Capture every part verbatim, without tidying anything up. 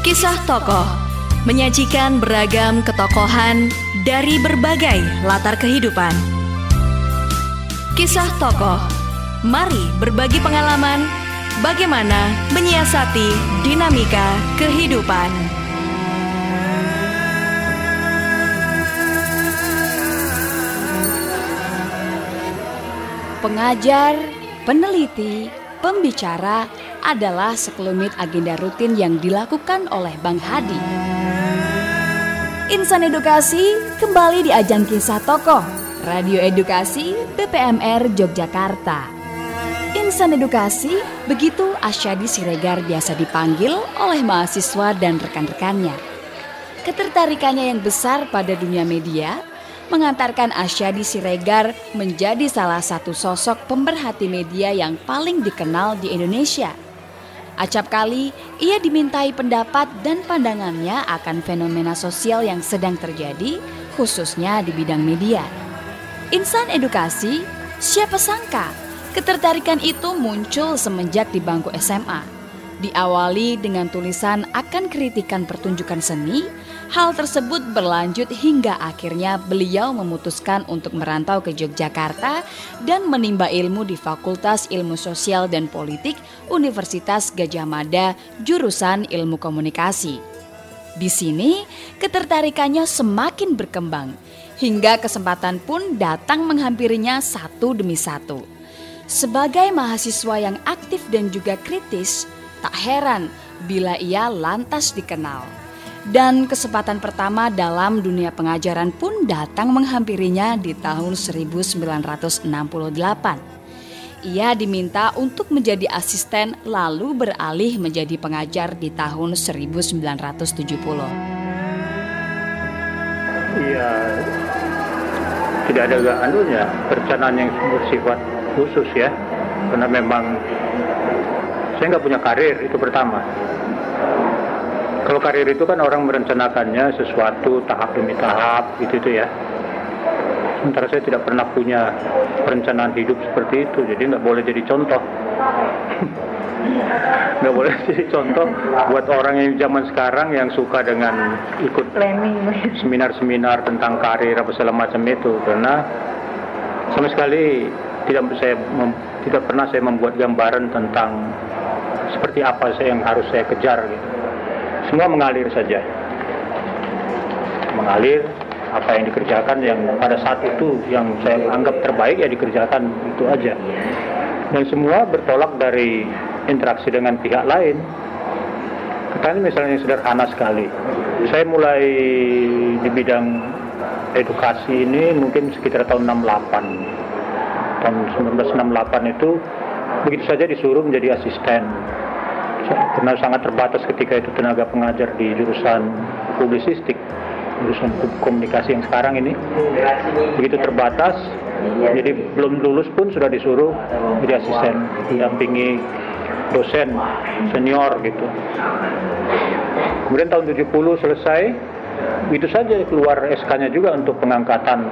Kisah tokoh menyajikan beragam ketokohan dari berbagai latar kehidupan. Kisah tokoh, mari berbagi pengalaman bagaimana menyiasati dinamika kehidupan. Pengajar, peneliti, pembicara adalah sekelumit agenda rutin yang dilakukan oleh Bang Hadi. Insan Edukasi kembali di ajang Kisah Tokoh, Radio Edukasi B P M R Yogyakarta. Insan Edukasi, begitu Asyadi Siregar biasa dipanggil oleh mahasiswa dan rekan-rekannya. Ketertarikannya yang besar pada dunia media mengantarkan Asyadi Siregar menjadi salah satu sosok pemerhati media yang paling dikenal di Indonesia. Acap kali ia dimintai pendapat dan pandangannya akan fenomena sosial yang sedang terjadi, khususnya di bidang media. Insan Edukasi, siapa sangka ketertarikan itu muncul semenjak di bangku S M A. Diawali dengan tulisan akan kritikan pertunjukan seni, hal tersebut berlanjut hingga akhirnya beliau memutuskan untuk merantau ke Yogyakarta dan menimba ilmu di Fakultas Ilmu Sosial dan Politik Universitas Gadjah Mada, jurusan Ilmu Komunikasi. Di sini, ketertarikannya semakin berkembang, hingga kesempatan pun datang menghampirinya satu demi satu. Sebagai mahasiswa yang aktif dan juga kritis, tak heran bila ia lantas dikenal. Dan kesempatan pertama dalam dunia pengajaran pun datang menghampirinya di tahun seribu sembilan ratus enam puluh delapan. Ia diminta untuk menjadi asisten lalu beralih menjadi pengajar di tahun seribu sembilan ratus tujuh puluh. Iya, tidak ada anunya perencanaan yang bersifat khusus ya, karena memang saya nggak punya karir, itu pertama. Kalau karir itu kan orang merencanakannya sesuatu tahap demi tahap, gitu itu ya. Sementara saya tidak pernah punya perencanaan hidup seperti itu, jadi nggak boleh jadi contoh. Nggak boleh jadi contoh buat orang yang zaman sekarang yang suka dengan ikut seminar-seminar tentang karir apa segala macam itu, karena sama sekali tidak saya mem, tidak pernah saya membuat gambaran tentang seperti apa saya yang harus saya kejar gitu. Semua mengalir saja. Mengalir, apa yang dikerjakan yang pada saat itu yang saya anggap terbaik ya dikerjakan, itu aja. Dan semua bertolak dari interaksi dengan pihak lain. Karena misalnya sederhana sekali. Saya mulai di bidang edukasi ini mungkin sekitar tahun enam puluh delapan. Tahun seribu sembilan ratus enam puluh delapan itu begitu saja disuruh menjadi asisten. Karena sangat terbatas ketika itu tenaga pengajar di jurusan publisistik, jurusan komunikasi yang sekarang ini begitu terbatas, jadi belum lulus pun sudah disuruh jadi asisten, mendampingi dosen senior gitu. Kemudian tahun tujuh puluh selesai, begitu saja keluar S K-nya juga untuk pengangkatan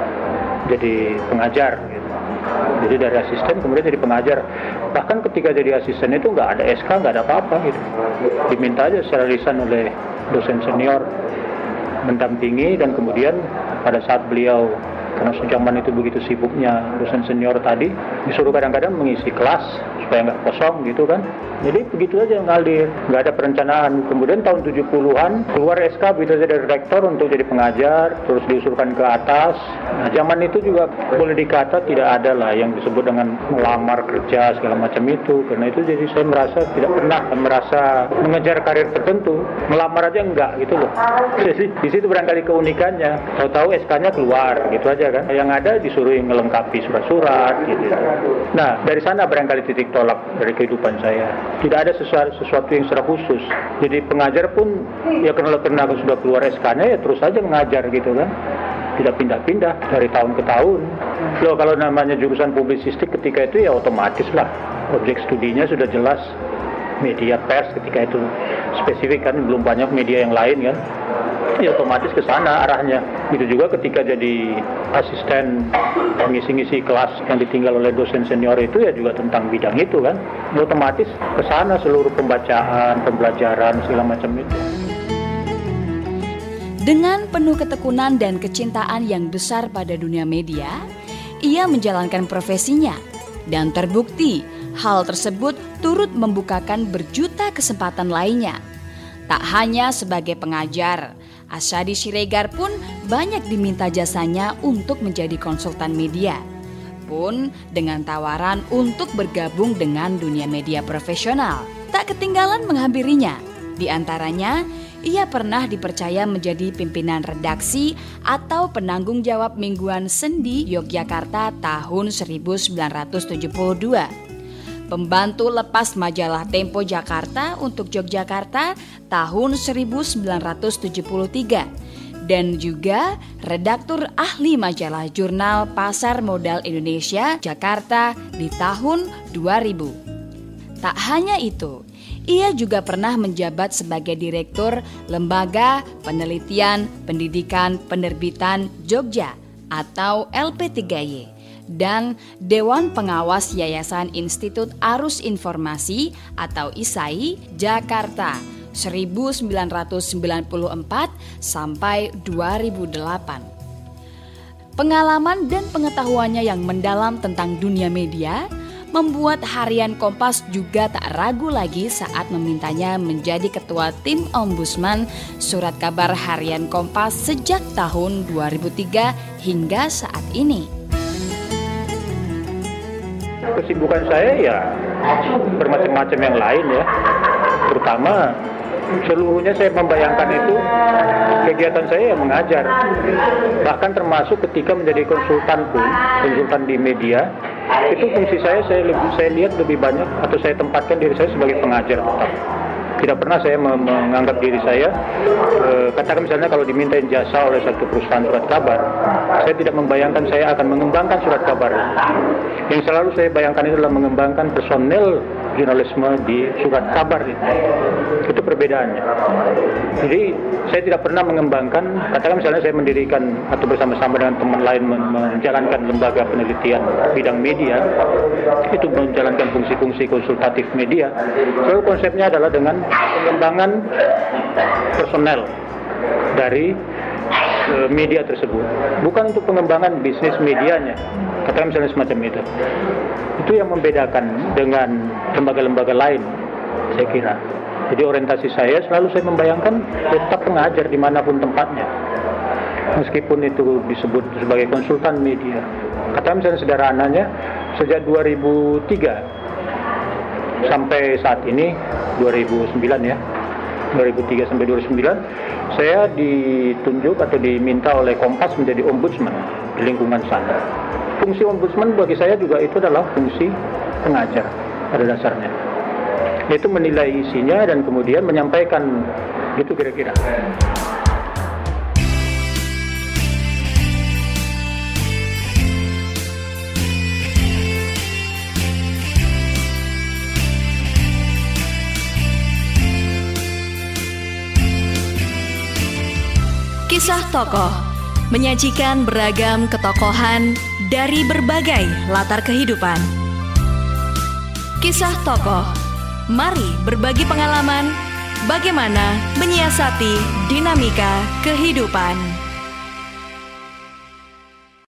jadi pengajar gitu. Jadi dari asisten kemudian jadi pengajar. Bahkan ketika jadi asisten itu nggak ada S K, nggak ada apa-apa gitu. Diminta aja secara lisan oleh dosen senior mendampingi, dan kemudian pada saat beliau, karena zaman itu begitu sibuknya dosen senior tadi, disuruh kadang-kadang mengisi kelas supaya nggak kosong gitu kan. Jadi begitu aja ngalir, nggak ada perencanaan. Kemudian tahun tujuh puluhan keluar S K begitu saja dari rektor untuk jadi pengajar, terus diusulkan ke atas. Nah zaman itu juga boleh dikata tidak ada lah yang disebut dengan melamar kerja segala macam itu. Karena itu jadi saya merasa tidak pernah merasa mengejar karir tertentu, melamar aja enggak gitu loh. Jadi di situ barangkali keunikannya. Tahu-tahu S K-nya keluar gitu aja kan. Yang ada disuruh melengkapi surat-surat gitu. Nah dari sana barangkali titik tolak dari kehidupan saya. Tidak ada sesuatu, sesuatu yang secara khusus. Jadi pengajar pun ya karena pernah sudah keluar S K-nya ya terus saja mengajar gitu kan. Tidak pindah-pindah dari tahun ke tahun. Loh kalau namanya jurusan publisistik ketika itu ya otomatis lah. Objek studinya sudah jelas media pers ketika itu spesifik kan, belum banyak media yang lain kan. Ya otomatis ke sana arahnya. Itu juga ketika jadi asisten mengisi-ngisi kelas yang ditinggal oleh dosen senior itu ya juga tentang bidang itu kan. Ya, otomatis ke sana seluruh pembacaan, pembelajaran segala macam itu. Dengan penuh ketekunan dan kecintaan yang besar pada dunia media, ia menjalankan profesinya dan terbukti hal tersebut turut membukakan berjuta kesempatan lainnya. Tak hanya sebagai pengajar, Asyadi Siregar pun banyak diminta jasanya untuk menjadi konsultan media. Pun dengan tawaran untuk bergabung dengan dunia media profesional, tak ketinggalan menghampirinya. Di antaranya, ia pernah dipercaya menjadi pimpinan redaksi atau penanggung jawab mingguan Sendi Yogyakarta tahun seribu sembilan ratus tujuh puluh dua. Pembantu lepas majalah Tempo Jakarta untuk Yogyakarta tahun seribu sembilan ratus tujuh puluh tiga. Dan juga redaktur ahli majalah jurnal Pasar Modal Indonesia Jakarta di tahun dua ribu. Tak hanya itu, ia juga pernah menjabat sebagai Direktur Lembaga Penelitian Pendidikan Penerbitan Jogja atau L P tiga Y dan Dewan Pengawas Yayasan Institut Arus Informasi atau I S A I Jakarta seribu sembilan ratus sembilan puluh empat sampai dua ribu delapan. Pengalaman dan pengetahuannya yang mendalam tentang dunia media membuat Harian Kompas juga tak ragu lagi saat memintanya menjadi ketua tim Ombudsman Surat Kabar Harian Kompas sejak tahun dua ribu tiga hingga saat ini. Kesibukan saya ya bermacam-macam yang lain ya, terutama seluruhnya saya membayangkan itu kegiatan saya yang mengajar, bahkan termasuk ketika menjadi konsultan pun, konsultan di media, itu fungsi saya saya, lebih, saya lihat lebih banyak atau saya tempatkan diri saya sebagai pengajar tetap. Tidak pernah saya menganggap diri saya, e, katakan misalnya kalau dimintain jasa oleh satu perusahaan surat kabar, saya tidak membayangkan saya akan mengembangkan surat kabar. Yang selalu saya bayangkan itu adalah mengembangkan personel jurnalisme di surat kabar itu. Itu perbedaannya. Jadi saya tidak pernah mengembangkan, katakan misalnya saya mendirikan atau bersama-sama dengan teman lain menjalankan lembaga penelitian bidang media, itu menjalankan fungsi-fungsi konsultatif media. Selalu konsepnya adalah dengan pengembangan personel dari e, media tersebut, bukan untuk pengembangan bisnis medianya, katakan misalnya semacam itu. Itu yang membedakan dengan lembaga-lembaga lain, saya kira. Jadi orientasi saya selalu saya membayangkan tetap pengajar dimanapun tempatnya, meskipun itu disebut sebagai konsultan media. Katakan misalnya sederhananya, sejak dua ribu tiga sampai saat ini dua ribu sembilan ya, dua ribu tiga sampai dua ribu sembilan, saya ditunjuk atau diminta oleh Kompas menjadi ombudsman di lingkungan sana. Fungsi ombudsman bagi saya juga itu adalah fungsi pengajar pada dasarnya, yaitu menilai isinya dan kemudian menyampaikan, gitu kira-kira. Kisah tokoh menyajikan beragam ketokohan dari berbagai latar kehidupan. Kisah tokoh, mari berbagi pengalaman bagaimana menyiasati dinamika kehidupan.